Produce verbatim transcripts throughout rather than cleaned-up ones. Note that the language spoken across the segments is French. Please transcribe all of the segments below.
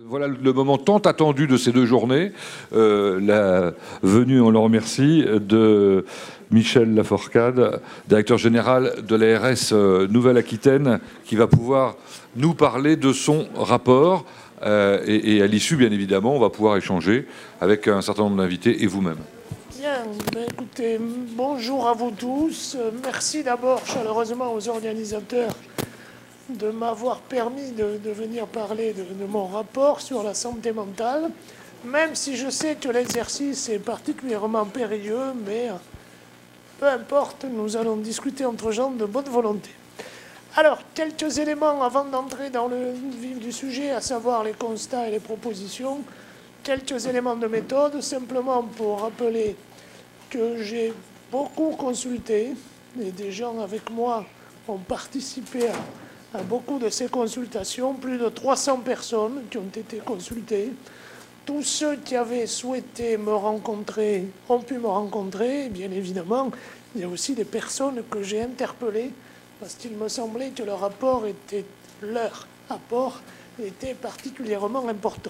Voilà le moment tant attendu de ces deux journées, euh, la venue, on le remercie, de Michel Laforcade, directeur général de l'A R S Nouvelle-Aquitaine, qui va pouvoir nous parler de son rapport. Euh, et, et à l'issue, bien évidemment, on va pouvoir échanger avec un certain nombre d'invités et vous-même. Bien, ben écoutez, bonjour à vous tous. Merci d'abord chaleureusement aux organisateurs de m'avoir permis de, de venir parler de, de mon rapport sur la santé mentale, même si je sais que l'exercice est particulièrement périlleux, mais peu importe, nous allons discuter entre gens de bonne volonté. Alors, quelques éléments avant d'entrer dans le vif du sujet, à savoir les constats et les propositions, quelques éléments de méthode, simplement pour rappeler que j'ai beaucoup consulté, et des gens avec moi ont participé à à beaucoup de ces consultations, plus de trois cents personnes qui ont été consultées. Tous ceux qui avaient souhaité me rencontrer ont pu me rencontrer. Et bien évidemment, il y a aussi des personnes que j'ai interpellées parce qu'il me semblait que leur rapport était, leur apport était particulièrement important.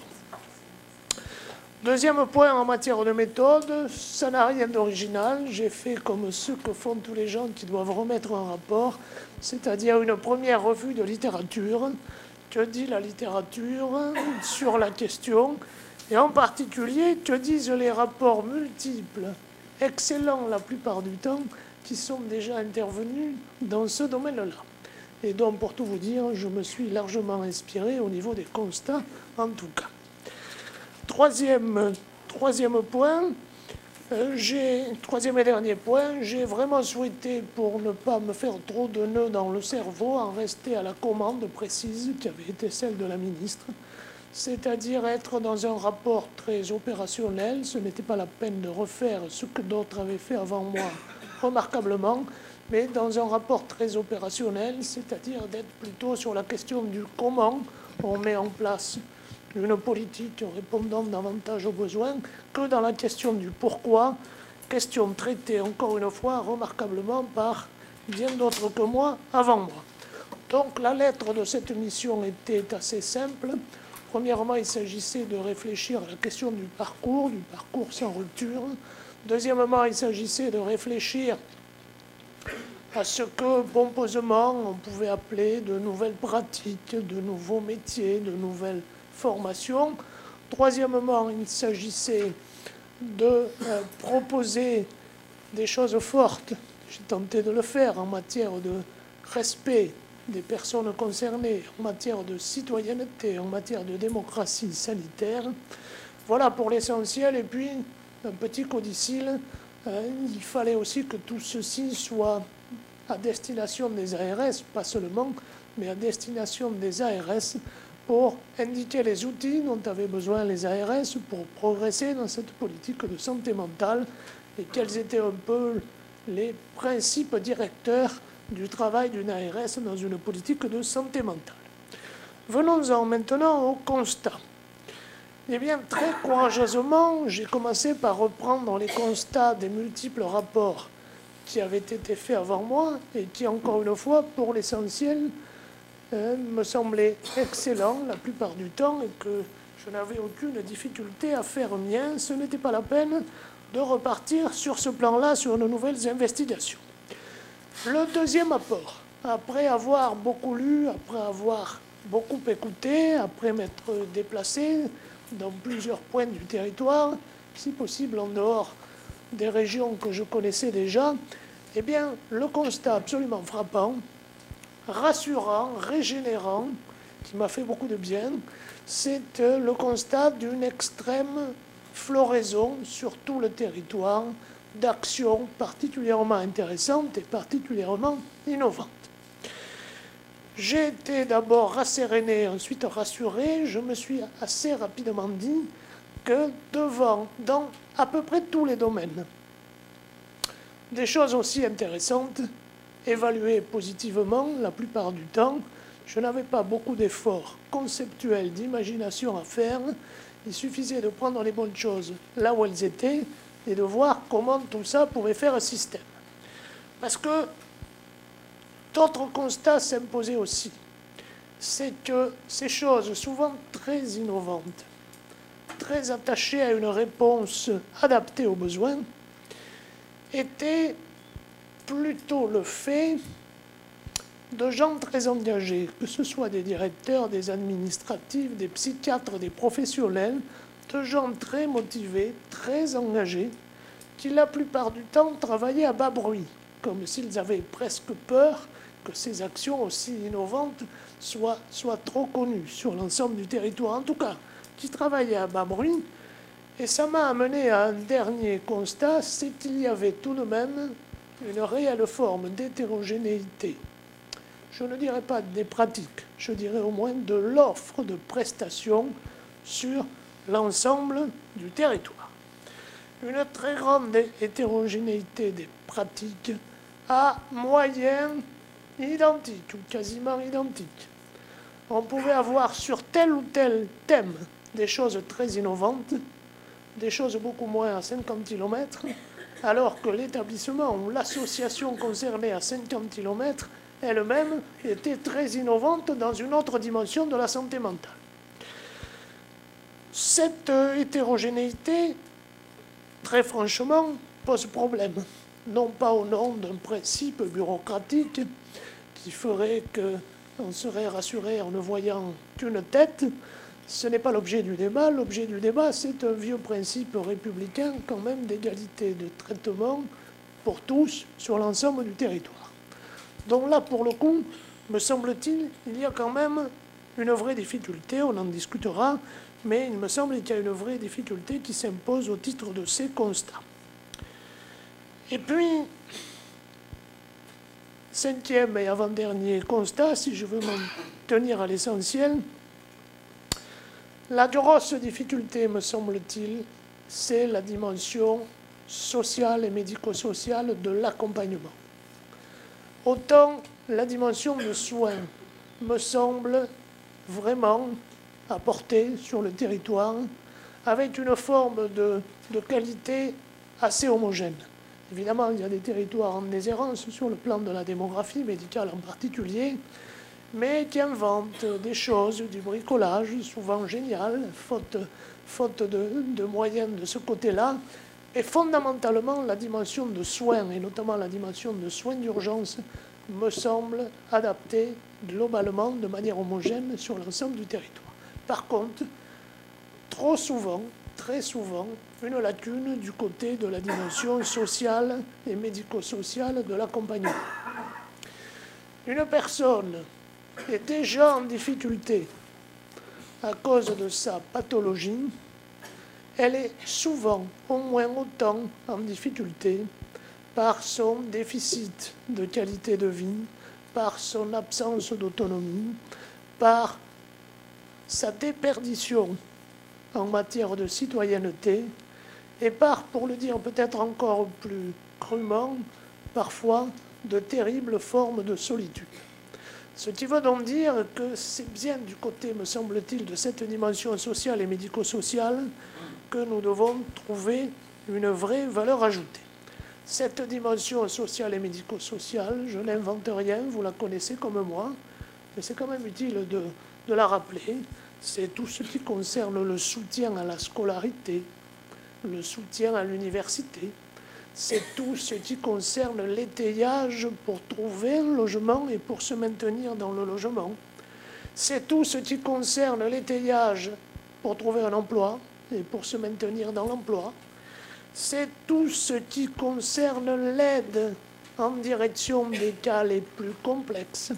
Deuxième point en matière de méthode, ça n'a rien d'original. J'ai fait comme ce que font tous les gens qui doivent remettre un rapport, c'est-à-dire une première revue de littérature. Que dit la littérature sur la question? Et en particulier, que disent les rapports multiples, excellents la plupart du temps, qui sont déjà intervenus dans ce domaine-là. Et donc, pour tout vous dire, je me suis largement inspiré au niveau des constats, en tout cas. Troisième, troisième point, euh, j'ai, troisième et dernier point, j'ai vraiment souhaité, pour ne pas me faire trop de nœuds dans le cerveau, en rester à la commande précise qui avait été celle de la ministre, c'est-à-dire être dans un rapport très opérationnel. Ce n'était pas la peine de refaire ce que d'autres avaient fait avant moi, remarquablement, mais dans un rapport très opérationnel, c'est-à-dire d'être plutôt sur la question du comment on met en place une politique répondant davantage aux besoins que dans la question du pourquoi, question traitée encore une fois remarquablement par bien d'autres que moi avant moi. Donc la lettre de cette mission était assez simple. Premièrement, il s'agissait de réfléchir à la question du parcours, du parcours sans rupture. Deuxièmement, il s'agissait de réfléchir à ce que pompeusement on pouvait appeler de nouvelles pratiques, de nouveaux métiers, de nouvelles formation. Troisièmement, il s'agissait de euh, proposer des choses fortes. J'ai tenté de le faire en matière de respect des personnes concernées, en matière de citoyenneté, en matière de démocratie sanitaire. Voilà pour l'essentiel. Et puis, un petit codicile, euh, il fallait aussi que tout ceci soit à destination des A R S, pas seulement, mais à destination des A R S, pour indiquer les outils dont avaient besoin les A R S pour progresser dans cette politique de santé mentale et quels étaient un peu les principes directeurs du travail d'une A R S dans une politique de santé mentale. Venons-en maintenant au constat. Eh bien, très courageusement, j'ai commencé par reprendre les constats des multiples rapports qui avaient été faits avant moi et qui, encore une fois, pour l'essentiel, Euh, me semblait excellent la plupart du temps et que je n'avais aucune difficulté à faire mien. Ce n'était pas la peine de repartir sur ce plan-là, sur de nouvelles investigations. Le deuxième apport, après avoir beaucoup lu, après avoir beaucoup écouté, après m'être déplacé dans plusieurs points du territoire, si possible en dehors des régions que je connaissais déjà, eh bien, le constat absolument frappant, rassurant, régénérant, qui m'a fait beaucoup de bien, c'est le constat d'une extrême floraison sur tout le territoire d'actions particulièrement intéressantes et particulièrement innovantes. J'ai été d'abord rasséréné, ensuite rassuré. Je me suis assez rapidement dit que devant, dans à peu près tous les domaines, des choses aussi intéressantes, évaluées positivement la plupart du temps. Je n'avais pas beaucoup d'efforts conceptuels, d'imagination à faire. Il suffisait de prendre les bonnes choses là où elles étaient et de voir comment tout ça pouvait faire un système. Parce que d'autres constats s'imposaient aussi. c'est que ces choses, souvent très innovantes, très attachées à une réponse adaptée aux besoins, étaient plutôt le fait de gens très engagés, que ce soit des directeurs, des administratifs, des psychiatres, des professionnels, de gens très motivés, très engagés, qui la plupart du temps travaillaient à bas bruit, comme s'ils avaient presque peur que ces actions aussi innovantes soient, soient trop connues sur l'ensemble du territoire. En tout cas, qui travaillaient à bas bruit. Et ça m'a amené à un dernier constat, c'est qu'il y avait tout de même une réelle forme d'hétérogénéité. Je ne dirais pas des pratiques, je dirais au moins de l'offre de prestations sur l'ensemble du territoire. Une très grande hétérogénéité des pratiques à moyens identiques ou quasiment identiques. On pouvait avoir sur tel ou tel thème des choses très innovantes, des choses beaucoup moins à cinquante kilomètres, alors que l'établissement ou l'association concernée à cinquante kilomètres elle-même était très innovante dans une autre dimension de la santé mentale. Cette hétérogénéité, très franchement, pose problème. Non pas au nom d'un principe bureaucratique qui ferait qu'on serait rassuré en ne voyant qu'une tête. Ce n'est pas l'objet du débat. L'objet du débat, c'est un vieux principe républicain quand même d'égalité de traitement pour tous sur l'ensemble du territoire. Donc là, pour le coup, me semble-t-il, il y a quand même une vraie difficulté, on en discutera, mais il me semble qu'il y a une vraie difficulté qui s'impose au titre de ces constats. Et puis, cinquième et avant-dernier constat, si je veux m'en tenir à l'essentiel, la grosse difficulté, me semble-t-il, c'est la dimension sociale et médico-sociale de l'accompagnement. Autant la dimension de soins me semble vraiment apportée sur le territoire avec une forme de, de qualité assez homogène. Évidemment, il y a des territoires en déshérence sur le plan de la démographie médicale en particulier, mais qui inventent des choses, du bricolage, souvent génial, faute, faute de, de moyens de ce côté-là. Et fondamentalement, la dimension de soins, et notamment la dimension de soins d'urgence, me semble adaptée globalement de manière homogène sur l'ensemble du territoire. Par contre, trop souvent, très souvent, une lacune du côté de la dimension sociale et médico-sociale de l'accompagnement. Une personne est déjà en difficulté à cause de sa pathologie, elle est souvent au moins autant en difficulté par son déficit de qualité de vie, par son absence d'autonomie, par sa déperdition en matière de citoyenneté et par, pour le dire peut-être encore plus crûment, parfois de terribles formes de solitude. Ce qui veut donc dire que c'est bien du côté, me semble-t-il, de cette dimension sociale et médico-sociale que nous devons trouver une vraie valeur ajoutée. Cette dimension sociale et médico-sociale, je n'invente rien, vous la connaissez comme moi, mais c'est quand même utile de, de la rappeler. C'est tout ce qui concerne le soutien à la scolarité, le soutien à l'université. C'est tout ce qui concerne l'étayage pour trouver un logement et pour se maintenir dans le logement. C'est tout ce qui concerne l'étayage pour trouver un emploi et pour se maintenir dans l'emploi. C'est tout ce qui concerne l'aide en direction des cas les plus complexes.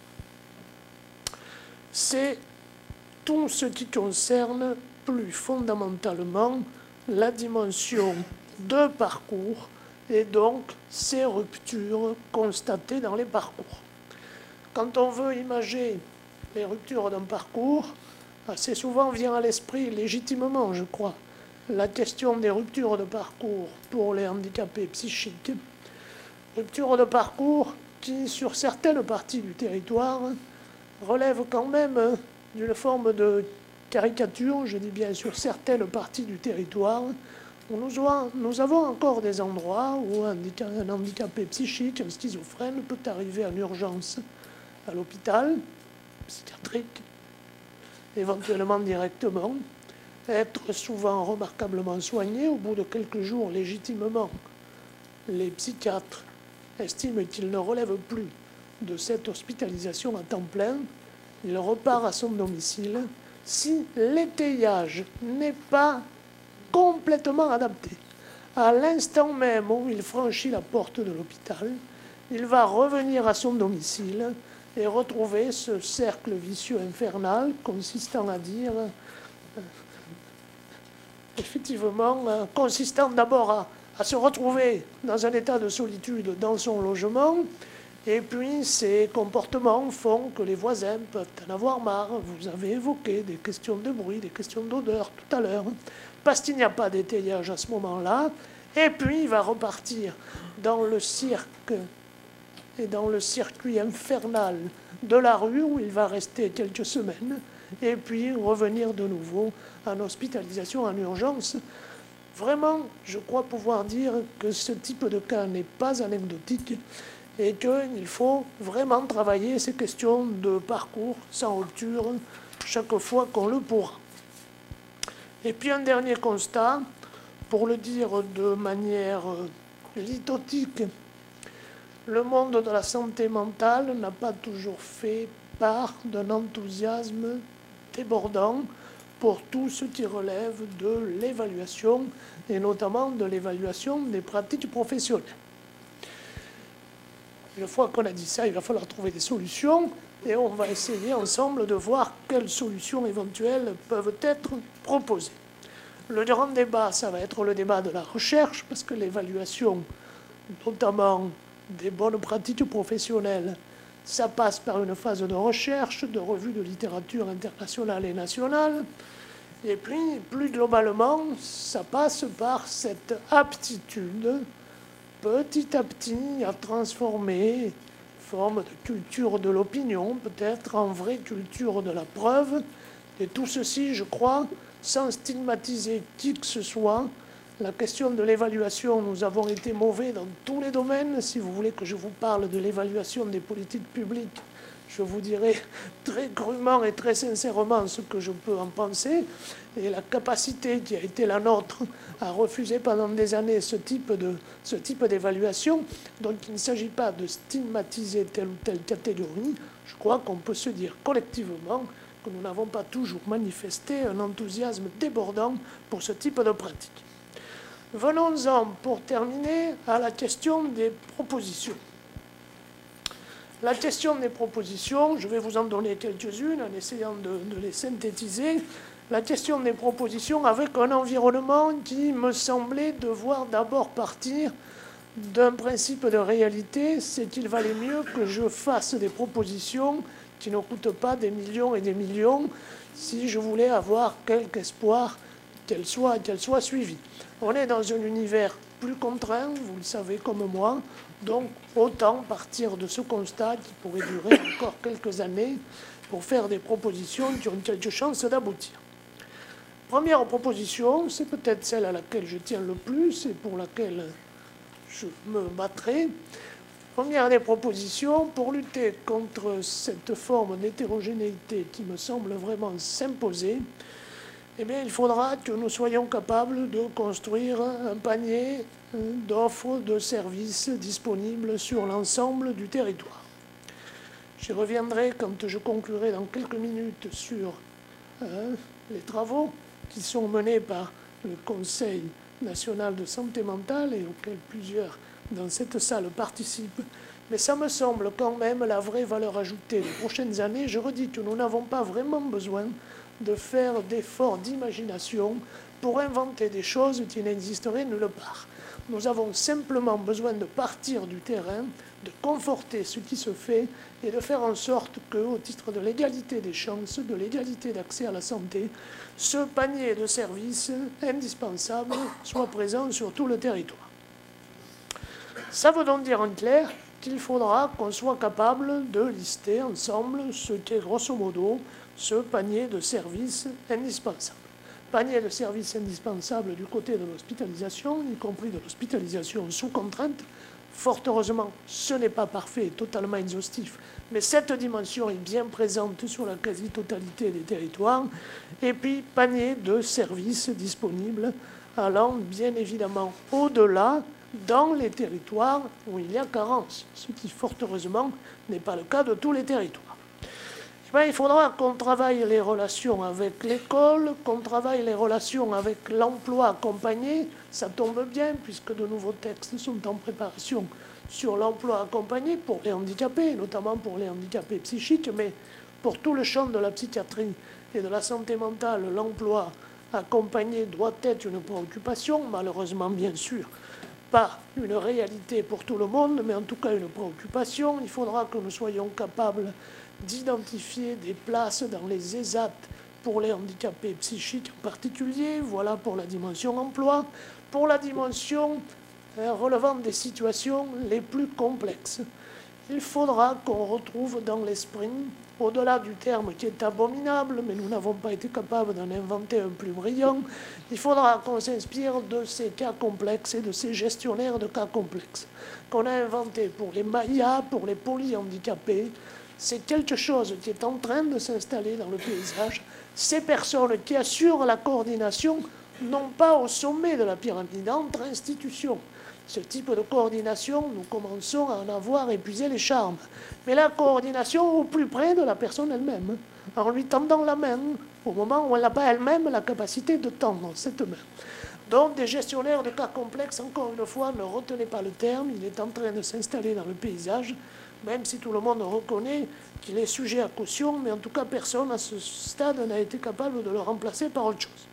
C'est tout ce qui concerne plus fondamentalement la dimension de parcours et donc ces ruptures constatées dans les parcours. Quand on veut imager les ruptures d'un parcours, assez souvent vient à l'esprit, légitimement je crois, la question des ruptures de parcours pour les handicapés psychiques. Ruptures de parcours qui, sur certaines parties du territoire, relèvent quand même d'une forme de caricature, je dis bien sur certaines parties du territoire, où nous avons encore des endroits où un handicapé psychique, un schizophrène, peut arriver en urgence à l'hôpital psychiatrique, éventuellement directement, être souvent remarquablement soigné. Au bout de quelques jours, légitimement, les psychiatres estiment qu'il ne relève plus de cette hospitalisation à temps plein. Il repart à son domicile. Si l'étayage n'est pas complètement adapté, à l'instant même où il franchit la porte de l'hôpital, il va revenir à son domicile et retrouver ce cercle vicieux infernal consistant à dire, euh, effectivement, euh, consistant d'abord à, à se retrouver dans un état de solitude dans son logement, et puis ces comportements font que les voisins peuvent en avoir marre. Vous avez évoqué des questions de bruit, des questions d'odeur tout à l'heure, parce qu'il n'y a pas d'étayage à ce moment-là, et puis il va repartir dans le cirque et dans le circuit infernal de la rue où il va rester quelques semaines et puis revenir de nouveau en hospitalisation en urgence. Vraiment, je crois pouvoir dire que ce type de cas n'est pas anecdotique et qu'il faut vraiment travailler ces questions de parcours sans rupture chaque fois qu'on le pourra. Et puis un dernier constat, pour le dire de manière lithotique, le monde de la santé mentale n'a pas toujours fait part d'un enthousiasme débordant pour tout ce qui relève de l'évaluation, et notamment de l'évaluation des pratiques professionnelles. Une fois qu'on a dit ça, il va falloir trouver des solutions, et on va essayer ensemble de voir quelles solutions éventuelles peuvent être proposées. Le grand débat, ça va être le débat de la recherche, parce que l'évaluation, notamment des bonnes pratiques professionnelles, ça passe par une phase de recherche, de revue de littérature internationale et nationale. Et puis, plus globalement, ça passe par cette aptitude, petit à petit, à transformer forme de culture de l'opinion, peut-être en vraie culture de la preuve. Et tout ceci, je crois, sans stigmatiser qui que ce soit. La question de l'évaluation, nous avons été mauvais dans tous les domaines. Si vous voulez que je vous parle de l'évaluation des politiques publiques, je vous dirai très crûment et très sincèrement ce que je peux en penser. Et la capacité qui a été la nôtre à refuser pendant des années ce type de, ce type d'évaluation, donc il ne s'agit pas de stigmatiser telle ou telle catégorie. Je crois qu'on peut se dire collectivement que nous n'avons pas toujours manifesté un enthousiasme débordant pour ce type de pratique. Venons-en, pour terminer, à la question des propositions. La question des propositions, je vais vous en donner quelques-unes en essayant de, de les synthétiser. La question des propositions avec un environnement qui me semblait devoir d'abord partir d'un principe de réalité, c'est qu'il valait mieux que je fasse des propositions qui ne coûtent pas des millions et des millions si je voulais avoir quelque espoir qu'elles soient, qu'elles soient suivies. On est dans un univers plus contraint, vous le savez comme moi, donc autant partir de ce constat qui pourrait durer encore quelques années pour faire des propositions qui ont quelques chances d'aboutir. Première proposition, c'est peut-être celle à laquelle je tiens le plus et pour laquelle je me battrai. Première des propositions, pour lutter contre cette forme d'hétérogénéité qui me semble vraiment s'imposer, eh bien, il faudra que nous soyons capables de construire un panier d'offres de services disponibles sur l'ensemble du territoire. J'y reviendrai quand je conclurai dans quelques minutes sur euh, les travaux qui sont menés par le Conseil national de santé mentale et auxquels plusieurs dans cette salle participent. Mais ça me semble quand même la vraie valeur ajoutée des prochaines années. Je redis que nous n'avons pas vraiment besoin de faire d'efforts d'imagination pour inventer des choses qui n'existeraient nulle part. Nous avons simplement besoin de partir du terrain, de conforter ce qui se fait et de faire en sorte que, au titre de l'égalité des chances, de l'égalité d'accès à la santé, ce panier de services indispensables soit présent sur tout le territoire. Ça veut donc dire en clair qu'il faudra qu'on soit capable de lister ensemble ce qu'est grosso modo ce panier de services indispensables. Panier de services indispensables du côté de l'hospitalisation, y compris de l'hospitalisation sous contrainte, Fort heureusement, ce n'est pas parfait, totalement exhaustif, mais cette dimension est bien présente sur la quasi-totalité des territoires. Et puis, panier de services disponibles allant bien évidemment au-delà dans les territoires où il y a carence, ce qui, fort heureusement, n'est pas le cas de tous les territoires. Ben, il faudra qu'on travaille les relations avec l'école, qu'on travaille les relations avec l'emploi accompagné. Ça tombe bien, puisque de nouveaux textes sont en préparation sur l'emploi accompagné pour les handicapés, notamment pour les handicapés psychiques, mais pour tout le champ de la psychiatrie et de la santé mentale, l'emploi accompagné doit être une préoccupation, malheureusement bien sûr, pas une réalité pour tout le monde, mais en tout cas une préoccupation. Il faudra que nous soyons capables d'identifier des places dans les E S A T pour les handicapés psychiques en particulier. Voilà pour la dimension emploi. Pour la dimension euh, relevant des situations les plus complexes, il faudra qu'on retrouve dans l'esprit, au-delà du terme qui est abominable, mais nous n'avons pas été capables d'en inventer un plus brillant, il faudra qu'on s'inspire de ces cas complexes et de ces gestionnaires de cas complexes qu'on a inventés pour les M A I A, pour les polyhandicapés. C'est quelque chose qui est en train de s'installer dans le paysage. Ces personnes qui assurent la coordination, non pas au sommet de la pyramide, entre institutions. Ce type de coordination, nous commençons à en avoir épuisé les charmes. Mais la coordination au plus près de la personne elle-même, en lui tendant la main, au moment où elle n'a pas elle-même la capacité de tendre cette main. Donc, des gestionnaires de cas complexes, encore une fois, ne retenez pas le terme, il est en train de s'installer dans le paysage, même si tout le monde reconnaît qu'il est sujet à caution, mais en tout cas, personne à ce stade n'a été capable de le remplacer par autre chose.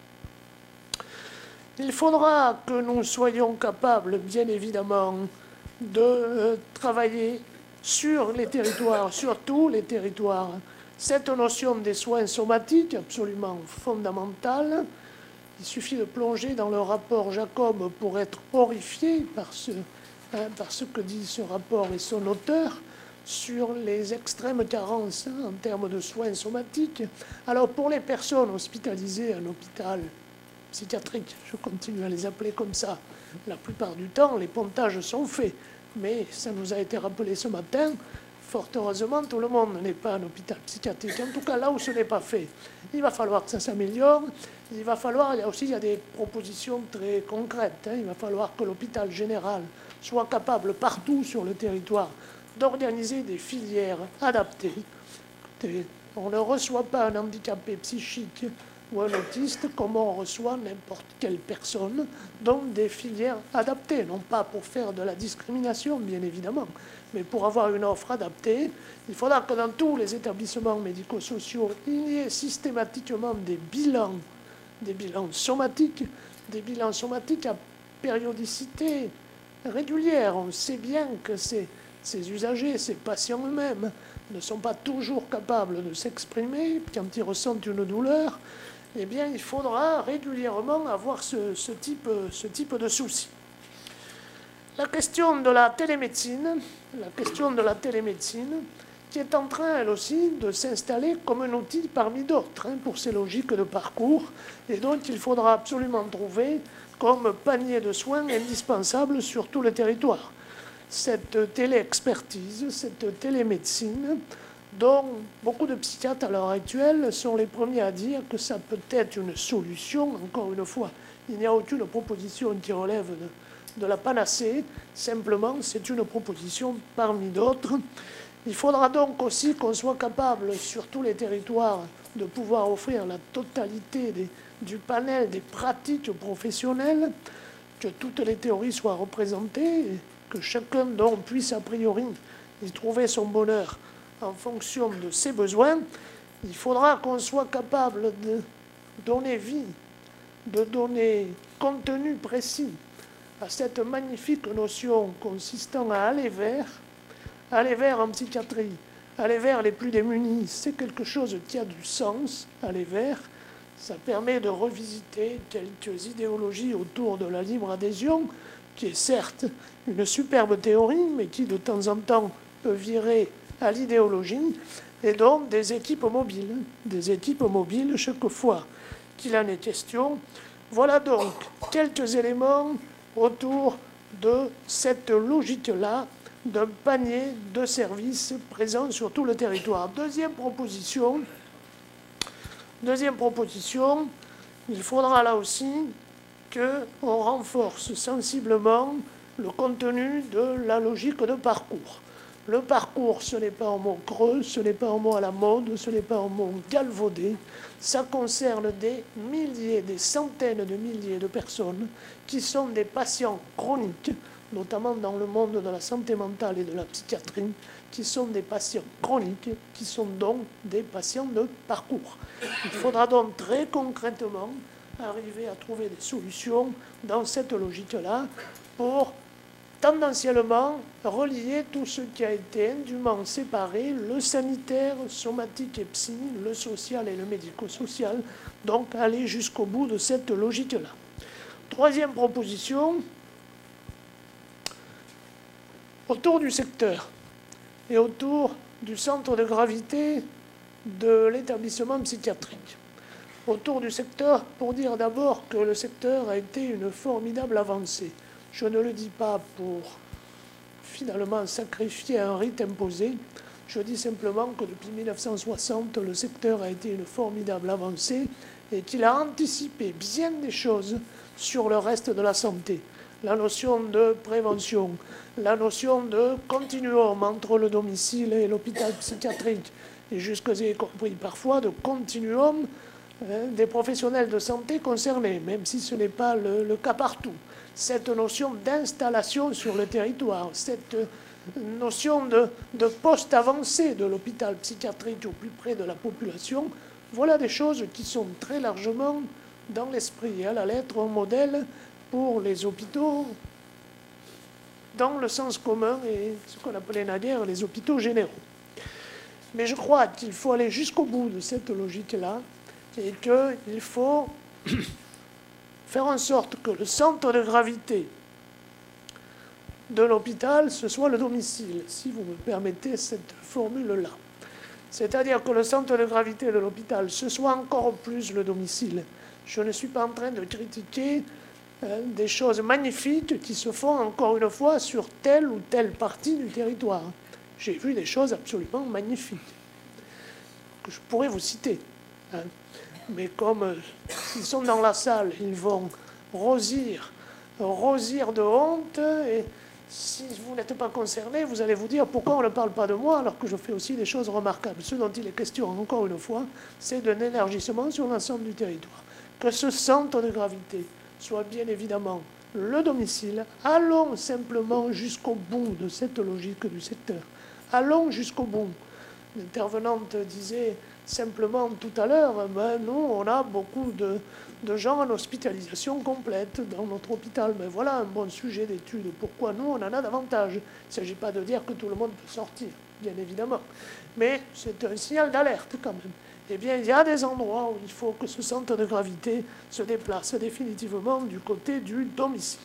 Il faudra que nous soyons capables, bien évidemment, de travailler sur les territoires, sur tous les territoires, cette notion des soins somatiques, absolument fondamentale. Il suffit de plonger dans le rapport Jacob pour être horrifié par ce, hein, par ce que dit ce rapport et son auteur sur les extrêmes carences hein, en termes de soins somatiques. Alors, pour les personnes hospitalisées à l'hôpital psychiatrique, je continue à les appeler comme ça, la plupart du temps, les pontages sont faits. Mais ça nous a été rappelé ce matin, fort heureusement, tout le monde n'est pas un hôpital psychiatrique. En tout cas, là où ce n'est pas fait, il va falloir que ça s'améliore. Il va falloir, il y a aussi il y a des propositions très concrètes. Hein. Il va falloir que l'hôpital général soit capable, partout sur le territoire, d'organiser des filières adaptées. On ne reçoit pas un handicapé psychique ou un autiste comme on reçoit n'importe quelle personne, donc des filières adaptées, non pas pour faire de la discrimination, bien évidemment, mais pour avoir une offre adaptée. Il faudra que dans tous les établissements médico-sociaux, il y ait systématiquement des bilans, des bilans somatiques, des bilans somatiques à périodicité régulière. On sait bien que ces, ces usagers, ces patients eux-mêmes, ne sont pas toujours capables de s'exprimer quand ils ressentent une douleur. Eh bien, il faudra régulièrement avoir ce, ce, type, ce type de soucis. La question de la télémédecine, la question de la télémédecine, qui est en train, elle aussi, de s'installer comme un outil parmi d'autres hein, pour ces logiques de parcours, et dont il faudra absolument trouver comme panier de soins indispensable sur tout le territoire. Cette télé-expertise, cette télémédecine, dont beaucoup de psychiatres à l'heure actuelle sont les premiers à dire que ça peut être une solution. Encore une fois, il n'y a aucune proposition qui relève de, de la panacée. Simplement, c'est une proposition parmi d'autres. Il faudra donc aussi qu'on soit capable, sur tous les territoires, de pouvoir offrir la totalité des, du panel des pratiques professionnelles, que toutes les théories soient représentées, et que chacun d'eux puisse a priori y trouver son bonheur en fonction de ses besoins. Il faudra qu'on soit capable de donner vie, de donner contenu précis à cette magnifique notion consistant à aller vers, aller vers en psychiatrie, aller vers les plus démunis. C'est quelque chose qui a du sens, aller vers. Ça permet de revisiter quelques idéologies autour de la libre adhésion, qui est certes une superbe théorie, mais qui de temps en temps peut virer à l'idéologie, et donc des équipes mobiles, des équipes mobiles chaque fois qu'il en est question. Voilà donc quelques éléments autour de cette logique-là, d'un panier de services présents sur tout le territoire. Deuxième proposition, deuxième proposition, il faudra là aussi qu'on renforce sensiblement le contenu de la logique de parcours. Le parcours, ce n'est pas un mot creux, ce n'est pas un mot à la mode, ce n'est pas un mot galvaudé. Ça concerne des milliers, des centaines de milliers de personnes qui sont des patients chroniques, notamment dans le monde de la santé mentale et de la psychiatrie, qui sont des patients chroniques, qui sont donc des patients de parcours. Il faudra donc très concrètement arriver à trouver des solutions dans cette logique-là pour tendanciellement relier tout ce qui a été indûment séparé, le sanitaire, somatique et psy, le social et le médico-social, donc aller jusqu'au bout de cette logique-là. Troisième proposition, autour du secteur et autour du centre de gravité de l'établissement psychiatrique. Autour du secteur, pour dire d'abord que le secteur a été une formidable avancée. Je ne le dis pas pour finalement sacrifier un rite imposé. Je dis simplement que depuis mille neuf cent soixante, le secteur a été une formidable avancée et qu'il a anticipé bien des choses sur le reste de la santé. La notion de prévention, la notion de continuum entre le domicile et l'hôpital psychiatrique, et jusqu'à y compris parfois de continuum hein, des professionnels de santé concernés, même si ce n'est pas le, le cas partout. Cette notion d'installation sur le territoire, cette notion de, de poste avancé de l'hôpital psychiatrique au plus près de la population, voilà des choses qui sont très largement dans l'esprit et à la lettre un modèle pour les hôpitaux dans le sens commun et ce qu'on appelait naguère les hôpitaux généraux. Mais je crois qu'il faut aller jusqu'au bout de cette logique-là et qu'il faut faire en sorte que le centre de gravité de l'hôpital, ce soit le domicile, si vous me permettez cette formule-là. C'est-à-dire que le centre de gravité de l'hôpital, ce soit encore plus le domicile. Je ne suis pas en train de critiquer hein, des choses magnifiques qui se font encore une fois sur telle ou telle partie du territoire. J'ai vu des choses absolument magnifiques que je pourrais vous citer. Hein. Mais comme euh, ils sont dans la salle, ils vont rosir, rosir de honte. Et si vous n'êtes pas concerné, vous allez vous dire pourquoi on ne parle pas de moi alors que je fais aussi des choses remarquables. Ce dont il est question, encore une fois, c'est d'un élargissement sur l'ensemble du territoire. Que ce centre de gravité soit bien évidemment le domicile. Allons simplement jusqu'au bout de cette logique du secteur. Allons jusqu'au bout. L'intervenante disait simplement tout à l'heure, ben, nous, on a beaucoup de, de gens en hospitalisation complète dans notre hôpital. Mais voilà un bon sujet d'étude. Pourquoi nous, on en a davantage? Il ne s'agit pas de dire que tout le monde peut sortir, bien évidemment. Mais c'est un signal d'alerte quand même. Eh bien, il y a des endroits où il faut que ce centre de gravité se déplace définitivement du côté du domicile.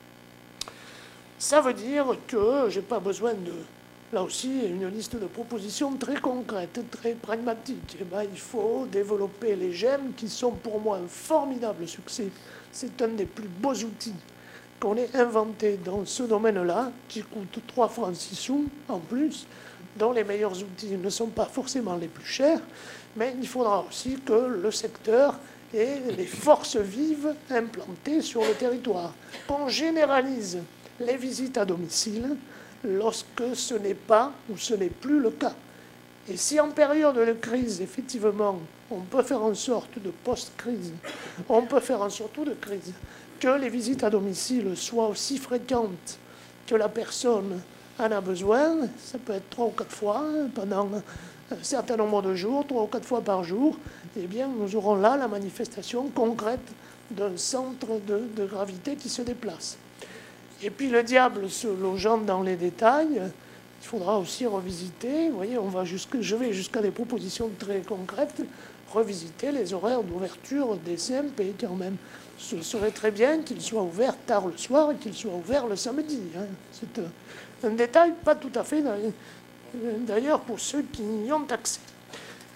Ça veut dire que je n'ai pas besoin de... Là aussi, une liste de propositions très concrètes, très pragmatiques. Eh bien, il faut développer les GEM, qui sont pour moi un formidable succès. C'est un des plus beaux outils qu'on ait inventé dans ce domaine-là, qui coûte trois francs six sous en plus, dont les meilleurs outils ne sont pas forcément les plus chers, mais il faudra aussi que le secteur ait les forces vives implantées sur le territoire. Qu'on généralise les visites à domicile, lorsque ce n'est pas ou ce n'est plus le cas. Et si en période de crise, effectivement, on peut faire en sorte de post-crise, on peut faire en sorte de crise, que les visites à domicile soient aussi fréquentes que la personne en a besoin, ça peut être trois ou quatre fois pendant un certain nombre de jours, trois ou quatre fois par jour, eh bien, nous aurons là la manifestation concrète d'un centre de, de gravité qui se déplace. Et puis le diable se logeant dans les détails, il faudra aussi revisiter, vous voyez, on va jusque, je vais jusqu'à des propositions très concrètes, revisiter les horaires d'ouverture des C M P quand même. Ce serait très bien qu'ils soient ouverts tard le soir et qu'ils soient ouverts le samedi. Hein. C'est un, un détail pas tout à fait d'ailleurs pour ceux qui y ont accès.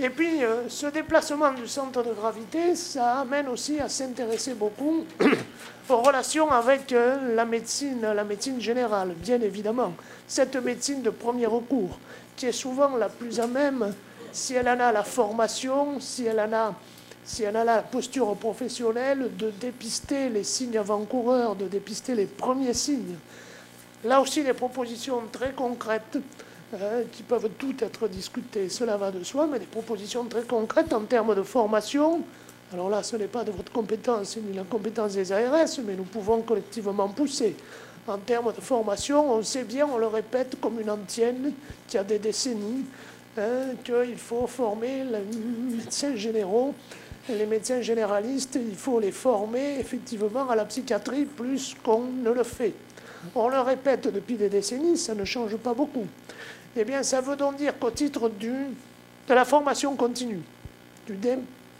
Et puis, euh, ce déplacement du centre de gravité, ça amène aussi à s'intéresser beaucoup aux relations avec euh, la médecine, la médecine générale, bien évidemment. Cette médecine de premier recours, qui est souvent la plus à même, si elle en a la formation, si elle en a, si elle en a la posture professionnelle, de dépister les signes avant-coureurs, de dépister les premiers signes. Là aussi, des propositions très concrètes euh, qui peuvent toutes être discutées, cela va de soi, mais des propositions très concrètes en termes de formation. Alors là, ce n'est pas de votre compétence ni la compétence des A R S, mais nous pouvons collectivement pousser. En termes de formation, on sait bien, on le répète comme une antienne qui a des décennies, hein, qu'il faut former les médecins généraux, les médecins généralistes, il faut les former effectivement à la psychiatrie plus qu'on ne le fait. On le répète depuis des décennies, ça ne change pas beaucoup. Eh bien, ça veut donc dire qu'au titre du, de la formation continue, du D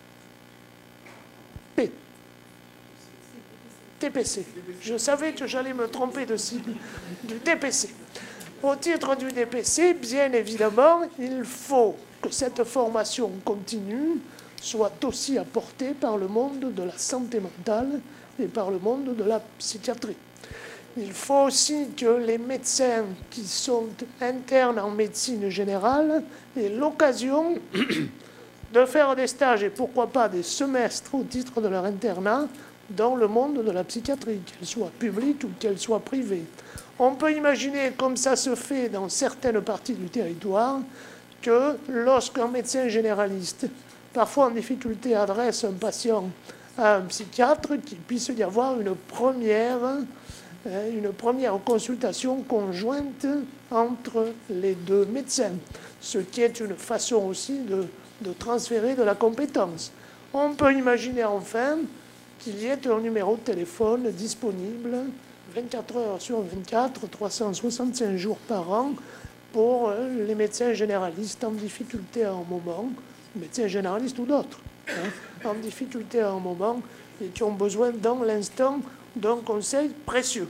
P, T P C, je savais que j'allais me tromper de cible, du D P C. Au titre du D P C, bien évidemment, il faut que cette formation continue soit aussi apportée par le monde de la santé mentale et par le monde de la psychiatrie. Il faut aussi que les médecins qui sont internes en médecine générale aient l'occasion de faire des stages et pourquoi pas des semestres au titre de leur internat dans le monde de la psychiatrie, qu'elle soit publique ou qu'elle soit privée. On peut imaginer, comme ça se fait dans certaines parties du territoire, que lorsqu'un médecin généraliste, parfois en difficulté, adresse un patient à un psychiatre, qu'il puisse y avoir une première... une première consultation conjointe entre les deux médecins, ce qui est une façon aussi de, de transférer de la compétence. On peut imaginer enfin qu'il y ait un numéro de téléphone disponible vingt-quatre heures sur vingt-quatre, trois cent soixante-cinq jours par an pour les médecins généralistes en difficulté à un moment, médecins généralistes ou d'autres, hein, en difficulté à un moment et qui ont besoin dans l'instant d'un conseil précieux.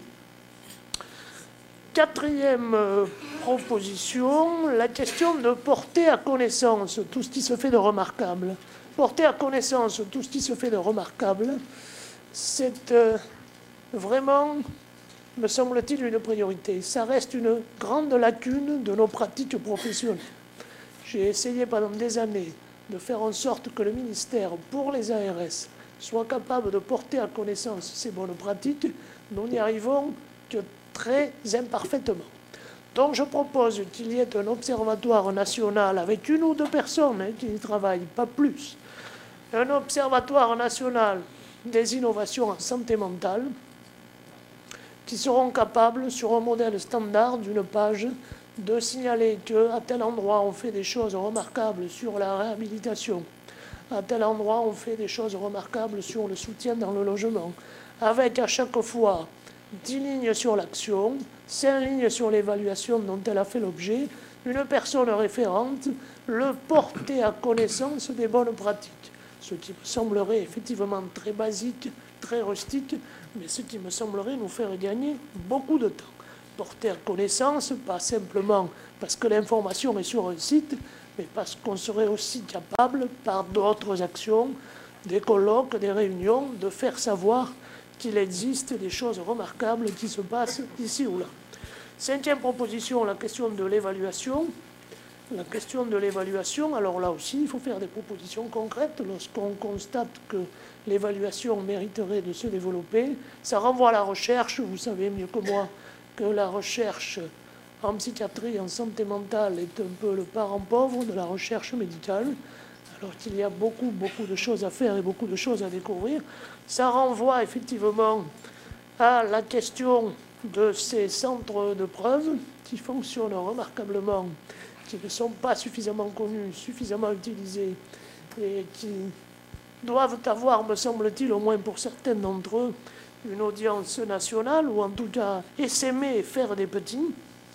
Quatrième euh, proposition, la question de porter à connaissance tout ce qui se fait de remarquable. Porter à connaissance tout ce qui se fait de remarquable, c'est euh, vraiment, me semble-t-il, une priorité. Ça reste une grande lacune de nos pratiques professionnelles. J'ai essayé pendant des années de faire en sorte que le ministère, pour les A R S, soit capable de porter à connaissance ces bonnes pratiques. Nous n'y arrivons que très imparfaitement. Donc je propose qu'il y ait un observatoire national avec une ou deux personnes hein, qui y travaillent, pas plus. Un observatoire national des innovations en santé mentale qui seront capables, sur un modèle standard d'une page, de signaler qu'à tel endroit on fait des choses remarquables sur la réhabilitation, à tel endroit on fait des choses remarquables sur le soutien dans le logement, avec à chaque fois dix lignes sur l'action, cinq lignes sur l'évaluation dont elle a fait l'objet, une personne référente, le porter à connaissance des bonnes pratiques. Ce qui me semblerait effectivement très basique, très rustique, mais ce qui me semblerait nous faire gagner beaucoup de temps. Porter à connaissance, pas simplement parce que l'information est sur un site, mais parce qu'on serait aussi capable, par d'autres actions, des colloques, des réunions, de faire savoir qu'il existe des choses remarquables qui se passent ici ou là. Cinquième proposition, la question de l'évaluation. La question de l'évaluation, alors là aussi, il faut faire des propositions concrètes. Lorsqu'on constate que l'évaluation mériterait de se développer, ça renvoie à la recherche. Vous savez mieux que moi que la recherche en psychiatrie, en santé mentale, est un peu le parent pauvre de la recherche médicale, alors qu'il y a beaucoup, beaucoup de choses à faire et beaucoup de choses à découvrir. Ça renvoie effectivement à la question de ces centres de preuves qui fonctionnent remarquablement, qui ne sont pas suffisamment connus, suffisamment utilisés et qui doivent avoir, me semble-t-il, au moins pour certains d'entre eux, une audience nationale, ou en tout cas essaimer et faire des petits.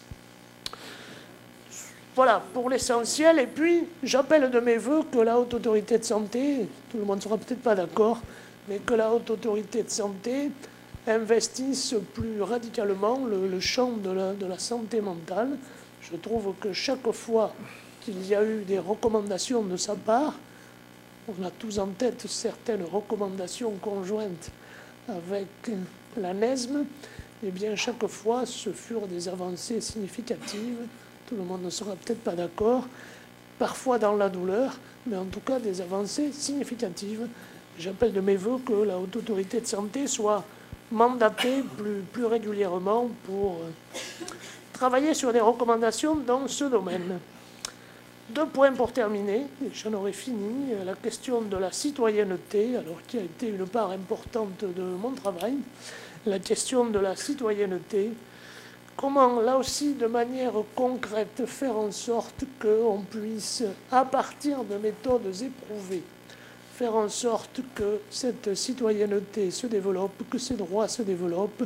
Voilà, pour l'essentiel. Et puis, j'appelle de mes voeux que la Haute Autorité de Santé, tout le monde ne sera peut-être pas d'accord, mais que la Haute Autorité de Santé investisse plus radicalement le, le champ de la, de la santé mentale. Je trouve que chaque fois qu'il y a eu des recommandations de sa part. On a tous en tête certaines recommandations conjointes avec la N E S M. Eh bien, chaque fois, ce furent des avancées significatives. Tout le monde ne sera peut-être pas d'accord, parfois dans la douleur, mais en tout cas des avancées significatives. J'appelle de mes voeux que la Haute Autorité de Santé soit mandatée plus, plus régulièrement pour travailler sur des recommandations dans ce domaine. Deux points pour terminer, et j'en aurai fini. La question de la citoyenneté, alors qui a été une part importante de mon travail. La question de la citoyenneté. Comment, là aussi, de manière concrète, faire en sorte qu'on puisse, à partir de méthodes éprouvées, faire en sorte que cette citoyenneté se développe, que ces droits se développent.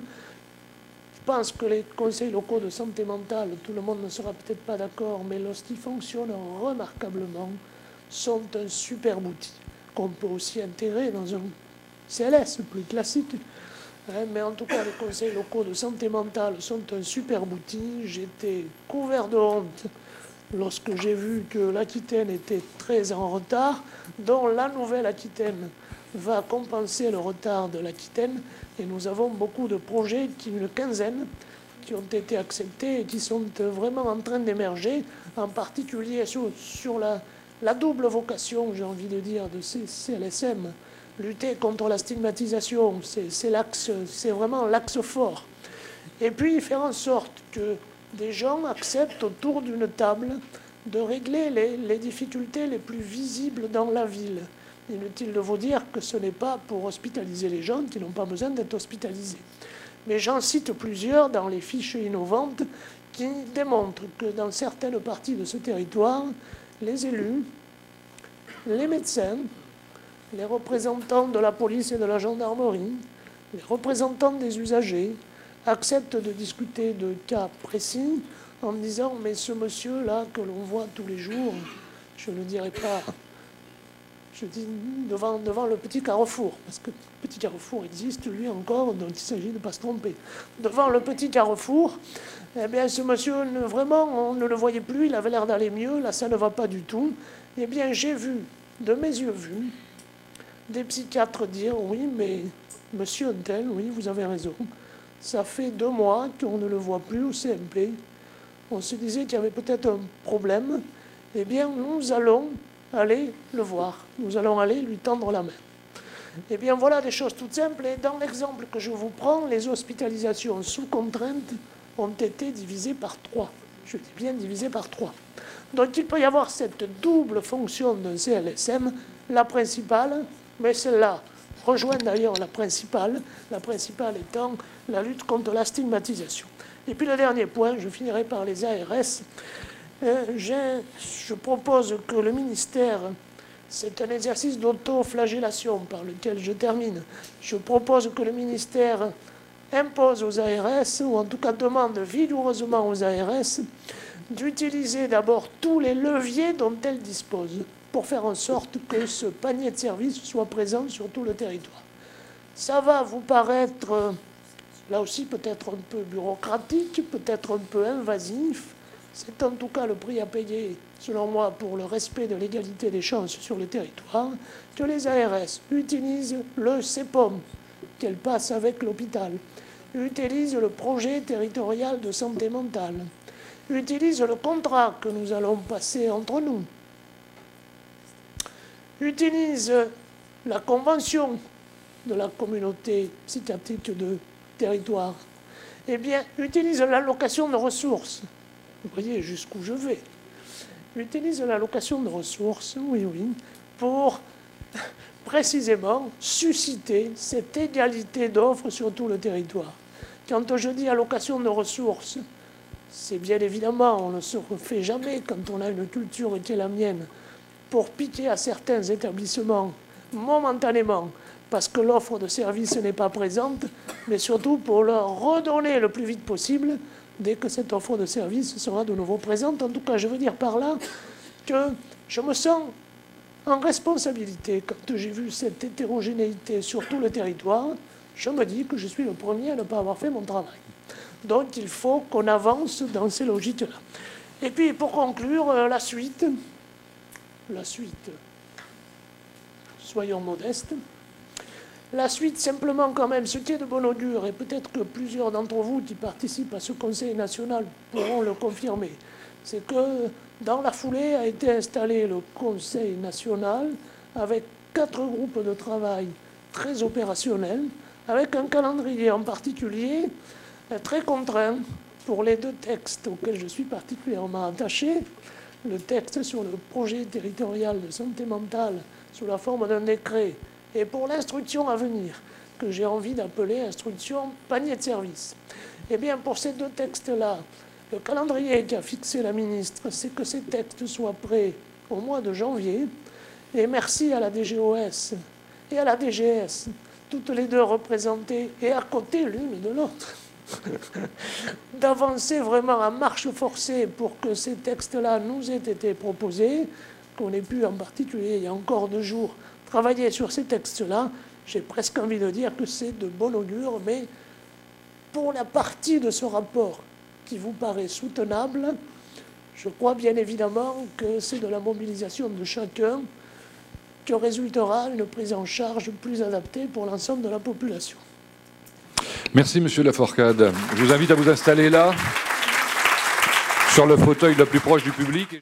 Je pense que les conseils locaux de santé mentale, tout le monde ne sera peut-être pas d'accord, mais lorsqu'ils fonctionnent remarquablement, sont un superbe outil qu'on peut aussi intégrer dans un C L S plus classique. Mais en tout cas, les conseils locaux de santé mentale sont un superbe outil. J'étais couvert de honte lorsque j'ai vu que l'Aquitaine était très en retard, dont la Nouvelle-Aquitaine va compenser le retard de l'Aquitaine. Et nous avons beaucoup de projets, une quinzaine, qui ont été acceptés et qui sont vraiment en train d'émerger, en particulier sur, sur la, la double vocation, j'ai envie de dire, de ces C L S M. Lutter contre la stigmatisation, c'est l'axe, c'est vraiment l'axe fort. Et puis faire en sorte que des gens acceptent autour d'une table de régler les, les difficultés les plus visibles dans la ville. Inutile de vous dire que ce n'est pas pour hospitaliser les gens qui n'ont pas besoin d'être hospitalisés. Mais j'en cite plusieurs dans les fiches innovantes qui démontrent que dans certaines parties de ce territoire, les élus, les médecins, les représentants de la police et de la gendarmerie, les représentants des usagers acceptent de discuter de cas précis en disant « mais ce monsieur-là que l'on voit tous les jours, je ne dirais pas, je dis devant, devant le petit carrefour, parce que le petit carrefour existe, lui encore, donc il s'agit de ne pas se tromper. Devant le petit carrefour, eh bien ce monsieur, vraiment, on ne le voyait plus, il avait l'air d'aller mieux, là ça ne va pas du tout. Eh bien j'ai vu, de mes yeux vus, des psychiatres dire « oui, mais monsieur Untel, oui, vous avez raison, ça fait deux mois qu'on ne le voit plus au C M P. On se disait qu'il y avait peut-être un problème. Eh bien, nous allons aller le voir. Nous allons aller lui tendre la main. » Eh bien, voilà des choses toutes simples. Et dans l'exemple que je vous prends, les hospitalisations sous contrainte ont été divisées par trois. Je dis bien divisées par trois. Donc, il peut y avoir cette double fonction d'un C L S M, la principale, mais celle-là rejoint d'ailleurs la principale, la principale étant la lutte contre la stigmatisation. Et puis le dernier point, je finirai par les A R S. Euh, je propose que le ministère, c'est un exercice d'autoflagellation par lequel je termine, je propose que le ministère impose aux A R S, ou en tout cas demande vigoureusement aux A R S, d'utiliser d'abord tous les leviers dont elles disposent pour faire en sorte que ce panier de services soit présent sur tout le territoire. Ça va vous paraître, là aussi, peut-être un peu bureaucratique, peut-être un peu invasif. C'est en tout cas le prix à payer, selon moi, pour le respect de l'égalité des chances sur le territoire, que les A R S utilisent le C E P O M, qu'elles passent avec l'hôpital, utilisent le projet territorial de santé mentale, utilisent le contrat que nous allons passer entre nous, utilise la convention de la communauté psychiatrique de territoire, eh bien, utilise l'allocation de ressources. Vous voyez jusqu'où je vais. Utilise l'allocation de ressources, oui, oui, pour précisément susciter cette égalité d'offres sur tout le territoire. Quand je dis allocation de ressources, c'est bien évidemment, on ne se refait jamais quand on a une culture qui est la mienne, pour piquer à certains établissements momentanément parce que l'offre de service n'est pas présente, mais surtout pour leur redonner le plus vite possible dès que cette offre de service sera de nouveau présente. En tout cas, je veux dire par là que je me sens en responsabilité quand j'ai vu cette hétérogénéité sur tout le territoire. Je me dis que je suis le premier à ne pas avoir fait mon travail. Donc il faut qu'on avance dans ces logiques-là. Et puis, pour conclure, euh, la suite. La suite. Soyons modestes. La suite, simplement quand même, ce qui est de bon augure, et peut-être que plusieurs d'entre vous qui participent à ce Conseil national pourront le confirmer, c'est que dans la foulée a été installé le Conseil national avec quatre groupes de travail très opérationnels, avec un calendrier en particulier très contraint pour les deux textes auxquels je suis particulièrement attaché, le texte sur le projet territorial de santé mentale sous la forme d'un décret, et pour l'instruction à venir, que j'ai envie d'appeler instruction panier de service. Eh bien, pour ces deux textes-là, le calendrier qu'a fixé la ministre, c'est que ces textes soient prêts au mois de janvier. Et merci à la D G O S et à la D G S, toutes les deux représentées et à côté l'une de l'autre, d'avancer vraiment à marche forcée pour que ces textes-là nous aient été proposés, qu'on ait pu en particulier, il y a encore deux jours, travailler sur ces textes-là. J'ai presque envie de dire que c'est de bon augure, mais pour la partie de ce rapport qui vous paraît soutenable, je crois bien évidemment que c'est de la mobilisation de chacun que résultera une prise en charge plus adaptée pour l'ensemble de la population. Merci, Monsieur Laforcade. Je vous invite à vous installer là, sur le fauteuil le plus proche du public.